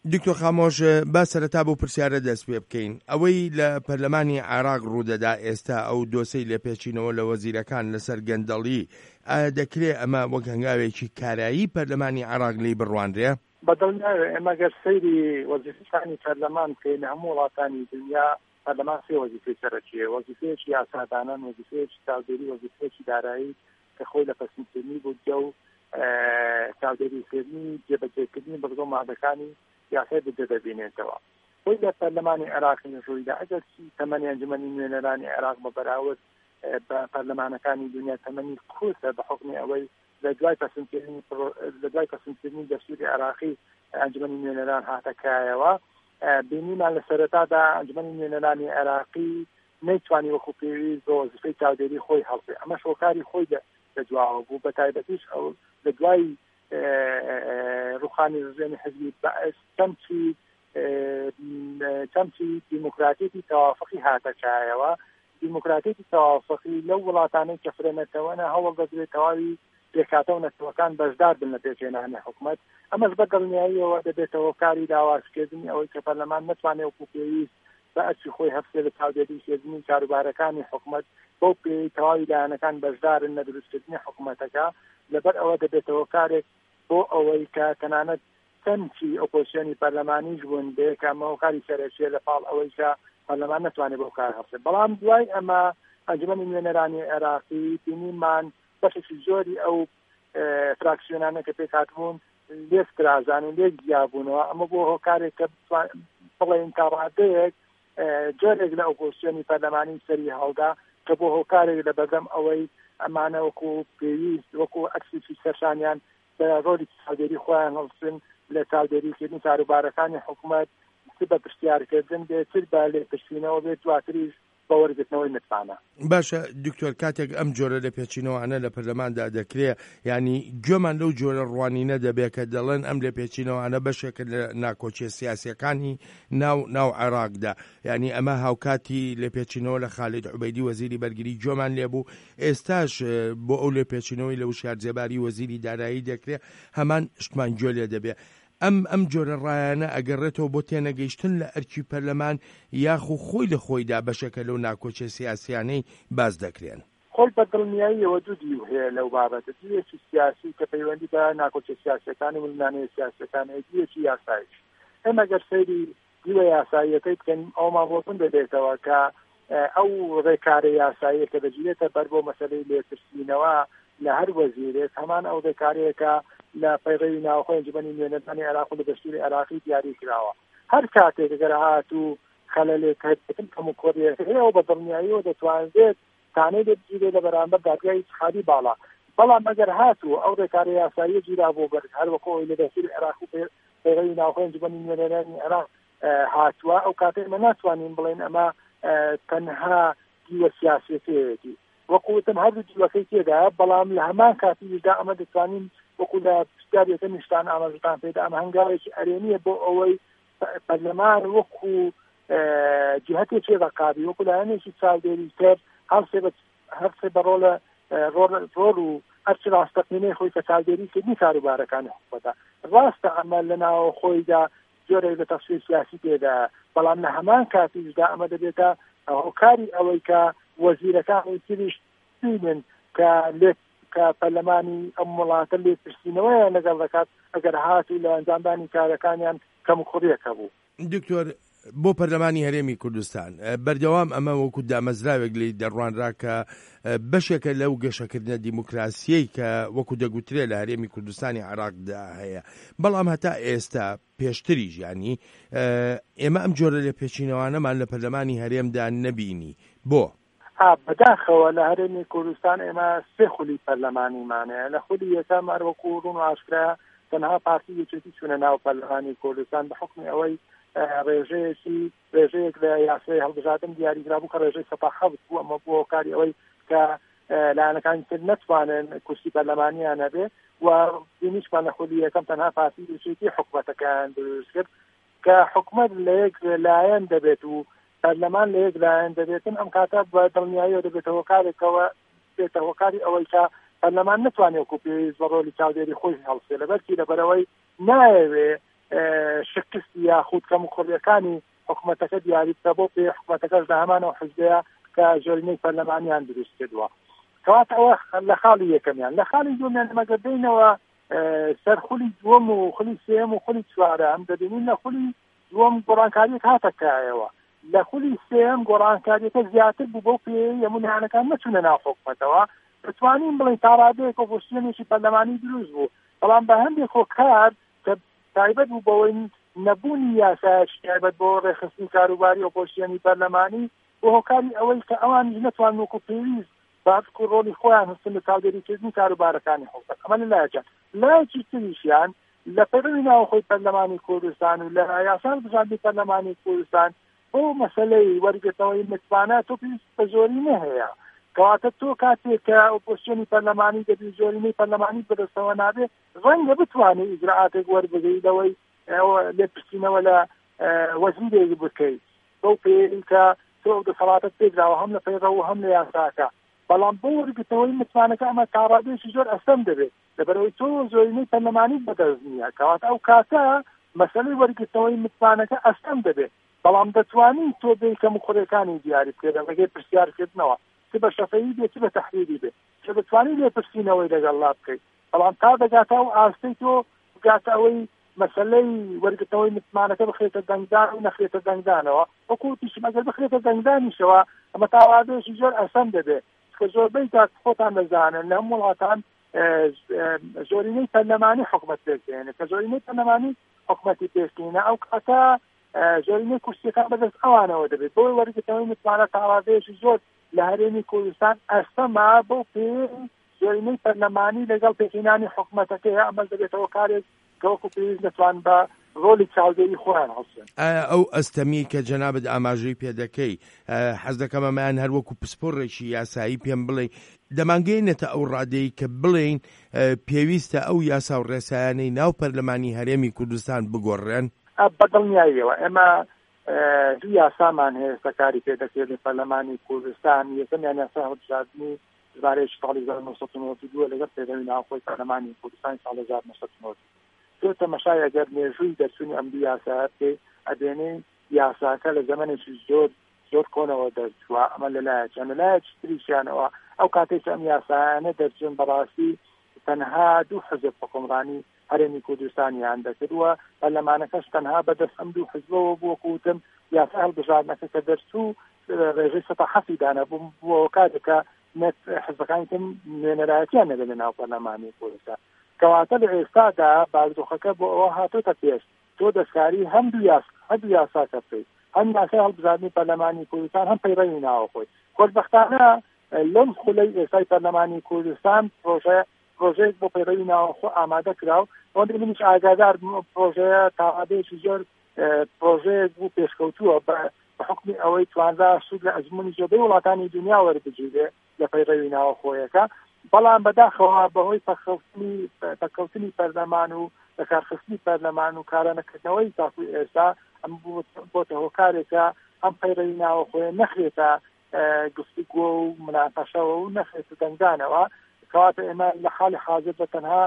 دکتۆر خامۆش با سەرەتا بۆ پرسیارە دەست پێ بکەین. ئەوەی لە پەرلەمانی عێراق ڕوودەدا ئێستا ئەو دۆسەی لە پێچینەوە لە وەزیرەکان لەسەر گەندەڵی دەکرێت ئەمە وەک هەنگاوێکی کارایی پەرلەمانی عێراق لی بڕواندرێ؟ بەدڵنیاوێ ئێمە گەر سەیری وەزیفەکانی پەرلەمان بکەین لە هەموو وڵاتانی دنیا پەرلەمان سێ وەزیفەی سەرەکیە: وەزیفەیەکی یاسادانان، وەزیفەیەکی چاودێری، وەزیفەیەکی دارایی کە خۆی لە پەسەندکردنی بودجە و چاودێریکردنی جێبەجێکردنی بەرگۆ مادەکانی یاسای بودجە دەبینێتەوە. خۆی لە پەرلەمانی عێراقی ڕوویدا ئەگەر تەمەنی ئەنجومەنی نوێنەرانی عێراق بە بەراورد بە پەرلەمانەکانی دنیا تەمەنی کورتە بە حکمی ئەوەی لە دوای پەسەندکردنی دەستوری عێراقی ئەنجومەنی نوێنەران هاتەکایەوە، بینیمان لە سەرەتادا ئەنجومەنی نوێنەرانی عێراقی نەیتوانی وەکو پێویست بۆ وەزیفەی چاودێری خۆی هەڵبێ. ئەمە شۆکاری خۆی دەدواوە بوو، بە تایبەتیش ئەو لە دوای ڕوخانی ڕژێمی حزبی بەعس چەمچی دیموکراتیەتی تەوافقی هاتەکایەوە. دیموکراتیەتی تەوافقی لەو وڵاتانەی کە فرێنەتەوەنە هەوڵ دەدرێت تەواوی پێکاتە و نەتەوەکان بەشدار بن لە پێکهێنانی حکوومەت. ئەمەش بە دڵنیاییەوە دەبێتەوە کاری داوازکردنی ئەوەی کە پەرلەمان نتوانێت وەکو پێویست بە ئەرچی خۆی هەفتێ لە چاودێریکردنی کاروبارەکانی حکوومەت بۆ پێی تەواوی لایەنەکان بەشدارن لە دروستکردنی حکوومەتەکە. لەبەر ئەوە دەبێتەوە کارێک بۆ ئەوەی کە تەنانەت چەندی ئۆپۆزیسیۆنی پەرلەمانیش بوون بێ کە ئەمە کاری سەرەکیە لە پاڵ ئەوەی کە پەرلەمان نتوانێت بۆ کار هەڵبێت. بەڵام دوای ئەمە ئەنجومەنی نوێنەرانی عێراقی بینیمان بەشێکی زۆری ئەو فراکسیۆنانە کە پێکهاتبوون لێسترازان و لێک گیابوونەوە. ئەمە بۆ هۆکارێک کە بڵێن تا ڕادەیەک جۆرێک لە ئۆپۆزیسیۆنی پەرلەمانی سەری هەڵدا کە بۆ هۆکارێک لە بەردەم ئەوەی ئەمانە وەکو پێویست وەکو ئەکسیسی سەرشانیان بە ڕۆلی چاودێری خۆیان هەڵسن لە چاودێریکردنی کاروبارەکانی حکوومەت بە پرسیارکردن بێتتر بە لێپرسینەوە بێت دواتریش بە وەرگرتنەوەی متمانە. باشە دکتۆر، کاتێک ئەم جۆرە لە پێچینەوەانە لە پەرلەماندا دەکرێت، ینی گوێمان لەو جۆرە ڕوانینە دەبێت کە دەڵێن ئەم لە پێچینەوەانە بەشێکە لە ناکۆچیە سیاسیەکانی ناو عێراقدا. ینی ئەمە هاوکاتی لە پێچینەوە لە خالید عوبەیدی وەزیری بەرگری گوێمان لێبوو. ئێستاش بۆ ئەو لە پێچینەوەی لە وشار جێباری وەزیری دارایی دەکرێت هەمان شتمان گوێ لێ دەبێت. ئەم جۆرە ڕایانە ئەگەڕێتەوە بۆ تێنەگەیشتن لە ئەرکی پەرلەمان یاخو خۆی لە خۆیدا بەشەکە لەو ناکۆچە سیاسیانەی باز دەکرێن. خۆی بە دڵنیاییەوە دوو دیو هەیە لەو بابەتە: دیوێکی سیاسی کە پەیوەندی بە ناکۆچە سیاسیەکانی و لەنانەیە سیاسیەکانە، دیوێکی یاساییش. ئێمە گەر سەیری دیوە یاساییەکەی بکەین ئەومان بۆتون دەبێتەوە کە ئەو ڕێکارە یاساییە کە دەگیرێتە بەر بۆ مەسەلەی لێپرسینەوە لە هەر وەزیرێک، هەمان ئەو ڕێکارەیەکە لە پەیڕەوی ناوخۆی ئەنجومەنی نوێنەرانی عێراق و لە دەستوری عێراقی دیاری کراوە. هەر کاتێک ئەگەر هاتوو خەلەلێک هەبێتن کەم و کۆڕیەک هەیە و بە دڵنیاییەوە دەتوانرێت تانەی بگیرێت لە بەرامبەر دادگای ئیتحادی باڵا. بەڵام ئەگەر هاتوو ئەو ڕێکارە یاساییە گیرا بۆ بەر هەر وەکو ئەوەی لە دەستوری عێراق و پەیڕەوی ناوخۆی ئەنجومەنی نوێنەرانی عێراق هاتووە، ئەو کاتێک مە ناتوانین بڵێن ئەمە تەنها دیوە سیاسیەکەیەتی. وەکوتم هەردوو دیوەکەی تێدایە، بەڵام لە هەمان کاتیشدا ئەمە دەتوانین وەکو لە پرسیارێکە نیشتان ئاماژەتان پێدا ئەمە هەنگاوێکی ئەرێنیە بۆ ئەوەی پەرلەمان وەکو جهەتێکی ڕقابی وەکو لایەنێکی چاودێری کرد هەرسێ بە ڕۆڵ و هەرچی ڕاستەقینەی خۆی کە چاودێریکردنی کاروبارەکانی حکوومەتە. ڕاستە ئەمە لەناو خۆیدا جۆرێک لە تەفسیر سیاسی پێدا، بەڵام لە هەمان کاتیشدا ئەمە دەبێتە هۆکاری ئەوەی کە وەزیرەکانی تریش بینن کە پەرلەمانی ئەم وڵاتە لێپرسینەوەیان لەگەڵ دەکات ئەگەر هاتوو لە ئەنجامدانی کارەکانیان کەم و کوڕیەکە بوو. دکتۆر، بۆ پەرلەمانی هەرێمی کوردستان بەردەوام ئەمە وەکو دامەزراوێک لی دەڕوانرا کە بەشێکە لەو گەشەکردنە دیموکراسیەی کە وەکو دەگوترێت لە هەرێمی کوردستانی عێراقدا هەیە. بەڵام هەتا ئێستا پێشتریش ینی ئێمە ئەم جۆرە لە پێچینەوانەمان لە پەرلەمانی هەرێمدا نەبینی. بۆ بەداخەوە لە هەرێمی کوردستان ئێمە سێ خولی پەرلەمانیمانەیە. لە خولی یەکەم هەروەکو ڕوون و ئاشکرا تەنها پارتی یەکێتی چوونە ناو پەرلەمانی کوردستان بە حکمی ئەوەی ڕێژەیەک لە یاسای هەڵبژاردن دیاریکرا بوو کە ڕێژەی سەپاحەوت بوو. ئەمە بۆ هۆکاری ئەوەی کە لایەنەکانی تر نەتوانن کورسی پەرلەمانیان هەبێ و بینیشمان لە خولی یەکەم تەنها پارتی یەکێتی حکوومەتەکەیان دروست کرد کە حکوومەت لە یەک لایەن دەبێت و پەرلەمان لە یەک لایەن دەبێتن. ئەم کاتە بە دڵنیاییەوە دەبێتەوە کارێکەوە بێتە هۆکاری ئەوەی کە پەرلەمان نتوانێت وەکو پێویست بە ڕۆلی چاودێری خۆی هەڵسێ، لەبەرچی لەبەرەوەی نایەوێ شکست یاخود کەموخۆریەکانی حکوومەتەکە دیاری بکە بۆ پێ حکوومەتەکەش لە هەمانەوە حزبەیە کە زۆرینەی پەرلەمانیان دروست کردووە. کەواتە ئەوە لە خاڵی یەکەمیان. لە خاڵی دووەمیان مەگە بینەوە سەر خولی دووەم و خولی سێم و خولی چوارە ئەم دەبینین لە خولی دووەم گۆڕانکاریەک هاتەکایەوە. لە خولی سێم گۆڕانکاریەکە زیاتر بوو بۆ پێ یەمونیانەکان نەچوونە ناو حکوومەتەوە بتوانین بڵین تاڕادەیەک ئۆپۆزیسیۆنێکی پەرلەمانی دروست بوو، بەڵام بە هەندێک هۆکار کە تایبەت بوو بەوەی نەبوونی یاسایەکی تایبەت بۆ ڕێخستنی کاروباری ئۆپۆزیسیۆنی پەرلەمانی بۆ هۆکاری ئەوەی کە ئەوان نەتوان وەکو پێویست باسک و ڕۆڵی خۆیان هەستن لە چاودێریکردنی کاروبارەکانی حکوومەت. ئەمە لەلایەکە لایەکی تریشیان لە پەروی ناوخۆی پەرلەمانی کوردستان و لە یاسای بژاردننی پەرلەمانی کوردستان بۆ مەسەلەی وەرگرتنەوەی متمانە تۆ پێویست بە زۆرینە هەیە. کەواتە تۆ کاتێک کە ئۆپۆزیسیۆنی پەرلەمانی دەبی زۆرینەی پەرلەمانی بەدەستەوە نابێ ڕەنگە بتوانێت ئیجراعاتێک وەربگریت لەوەی لێپرسینەوە لە وەزیرێک بکەیت بۆ پێی کە تۆ دەسەڵاتت پێدراوە هەم لە پەیڕەو و هەم لە یاساکە. بەڵام بۆ وەرگرتنەوەی متمانەکە ئەمە تاڕادێکی زۆر ئەستەم دەبێت لەبەرەوەی تۆ زۆرینەی پەرلەمانی بەدەست نییە. کەواتە ئەو کاتە مەسەلەی وەرگرتنەوەی متمانەکە ئەستەم دەبێت، بەڵام دەتوانین تۆ بێ کەموخۆریەکانی دیاری بکرێت لەگەی پرسیارکردنەوە چ بە شەفەیی بێت چ بە تەحریری بێت چ بتوانین لێپرسینەوەی لەگەڵ بکەیت. بەڵام تا دەگاتە و ئاستەی تۆ بگاتە ئەوەی مەسەلەی وەرگرتنەوەی متمانەکە بخرێتە دەنگدان و نەخرێتە دەنگدانەوە وەکو تیشم ئەگەر بخرێتە دەنگدانیشەوە ئەمە تاوادێکی زۆر ئەسەم دەبێت کە زۆربەی تا خۆتان دەزانن لە هەموو وڵاتان زۆرینەی پەرلەمانی حکوومەت پێکدێنێت کە زۆرینەی پەرلەمانی حکوومەتی پێکدێنە ئەو کاتە زۆرینەی کورسیەکان بەدەست ئەوانەوە دەبێت بۆی وەرگرتنەوەی متمانە تاوادێکی زۆر لە هەرێمی کوردستان ئەستەما بۆ پێ زۆرینەی پەرلەمانی لەگەڵ پێکهێنانی حکوومەتەکەی ئەمە دەبێتەوە کارێک کەوەکو پێویست دەتوان بە ڕۆلی چاودێری خۆیان هەڵسن. ئەو ئەستەمی کە جەنابەت ئاماژەی پێ دەکەی حەز دەکەم ئەمەیان هەروەکو پسپۆڕێکی یاسایی پێم بڵێ دەمانگەینێتە ئەو ڕادەی کە بڵێن پێویستە ئەو یاسا و ڕێسایانەی ناو پەرلەمانی هەرێمی کوردستان بگۆڕێن؟ بەدڵنیاییەوە ئێمە دوو یاسامان هەیە سەکاری پێ دەکرێت لە پەرلەمانی کوردستان. یەکەمیان یاسا هەڵبژاردننی ژمارەیەکی ساڵی 1992 لەگەڵ پێدەوی ناوخۆی پەرلەمانی کوردستان ساڵی 1990 تۆ تەمەشای ئەگەر مێژووی دەرچوونی ئەم دوو یاسا پێ ئەدێنێ یاساکە لە زەمانێکی زۆر کۆنەوە دەرچووە. ئەمە لەلایەکی تریشیانەوە ئەو کاتێک ئەم یاسایانە دەرچوون بەڕاستی تەنها دوو حزب حکومڕانی هەرێمی کوردستانیان دەکردووە پەرلەمانەکەش تەنها بەدەست ئەم دوو حزبەوە بووە کوتم یاسا هەڵبژاردنەکە کە دەرچوو ڕێژەی سەتا حەفی دانەبوو بۆ کاتێکە حزبەکانی تر نوێنەرایەتیان نەبێت لە ناو پەرلەمانی کوردستان. کەواتە لە ئێستادا بارودۆخەکە بۆ ئەوە هاتۆتە پێش تۆ دەستکاری هەموو یاساکە بکەیت هەم یاسای هەڵبژاردننی پەرلەمانی کوردستان هەم پەیڕەوی ناوەخۆی. خۆشبەختانە لەم خولەی ئێستای پەرلەمانی کوردستان پرۆژەیەک بۆ پەیڕەوی ناوەخۆ ئامادە کراوە. ئەوەندە منیش ئاگادار پرۆژەیە تاوادەیەکی زۆر پرۆژەیەک بوو پێشکەوتووە بە حکمی ئەوەی توانرا سوود لە ئەزمموی زۆربەی وڵاتانی دنیا وەربگیرێت لە پەیڕەوی ناوەخۆیەکە. بەڵام بەداخەوە بەهۆی پەکەوتنی پەرلەمان و بەکارخستنی پەرلەمان و کارانەکردنەوەی تاکوی ئێستا ئەم بۆتە هۆکارێکە ئەم پەیڕەوی ناوەخۆیە نەخرێتە گفتوگۆ و مناقەشەوە و نەخرێتە دەنگدانەوە. کەواتە ئێمە لە حاڵی حاضر بە تەنها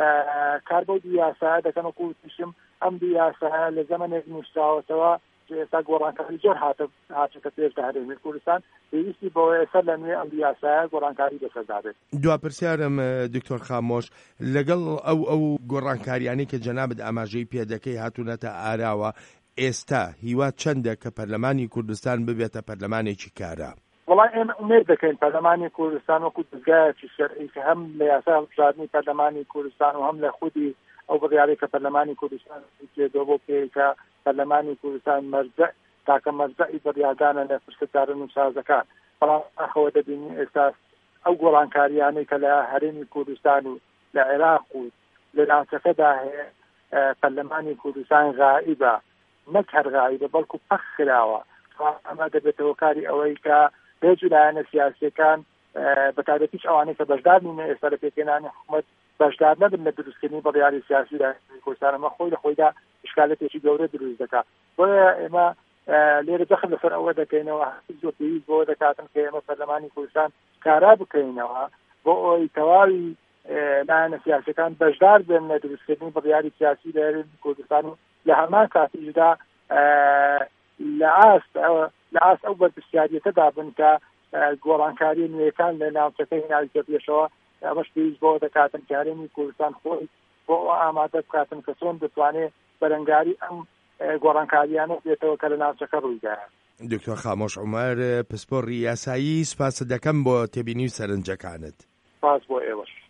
کار بۆ دوو یاسایە دەکەن وەکو تیشم ئەم دوو یاسایە لە زەمانێک نووسراوەتەوە ئێستا گۆڕانکاری زۆر هاتووەتە پێش لە هەرێمی کوردستان پێویستی بەوەی ئێستا لە نوێ ئەم دوو یاسایە گۆڕانکاری بەسەردابێت. دووپرسیارم دکتۆر خامۆش لەگەڵ ئەو گۆڕانکاریانەی کە جەنابەت ئاماژەی پێ دەکەی هاتوونەتە ئاراوە ئێستا هیوا چەندە کە پەرلەمانی کوردستان ببێتە پەرلەمانێکی کارە؟ وڵای ئێمە ئومێد دەکەین پەرلەمانی کوردستان وەکو دەستگایەکی شەرعی کە هەم لە یاسای هەڵبژاردننی پەرلەمانی کوردستان و هەم لە خودی ئەو بڕیارەی کە پەرلەمانی کوردستان دێتەوە بۆ پێیکە پەرلەمانی کوردستان مەرجە تاکە مەرجەی بڕیاردانە لە پرسەدارن و سازەکان. بەڵام ئەخەوە دەبینی ئێستا ئەو گۆڕانکاریانەی کە لە هەرێمی کوردستان و لە عێراق و لە ناوچەکەدا هەیە پەرلەمانی کوردستان غائبە نەک هەر غائبە بەڵکو پەخ کراوە. ئەمە دەبێتەوە کاری ئەوەی کە بێجو لایەنە سیاسیەکان بەتابەتیش ئەوانەی کە بەشدار نینە ئێستا لە پێکهێنانی حکوومەت بەشدار نەبن لە دروستکردنی بڕیاری سیاسی لە کوردستان. ئەمە خۆی لە خۆیدا ئشکالەتێکی گەورە دروست دەکات. بۆیە ئێمە لێرە دەخل لەسەر ئەوە دەکەینەوە زۆر پێویست بۆ دەکاتن کە ئێمە پەرلەمانی کوردستان کارا بکەینەوە بۆ ئەوەی تەواوی لایەنە سیاسەکان بەشدار بن لە دروستکردنی بڕیاری سیاسی لە هەرێمی کوردستان و لە هەمان کاتیشدا لە ئاست ئەو بەرپرسیاریەتەدا بن کە گۆڕانکاری نوێیەکان لە ناوچەکەی هێناویتە پێشەوە ئەمەش پێویست بۆ دەکاتن کە هەرێمی کوردستان خۆی بۆ ئامادە بکاتن کە چۆن دەتوانێت بەرەنگاری ئەم گۆڕانکاریانە بێتەوە کە لە ناوچەکە ڕوویدایە. دکتۆر خامۆش عومەر، پسپۆڕی یاسایی، سپاس دەکەم بۆ تێبینی و سەرنجەکانت. سپاس بۆ ئێوەش.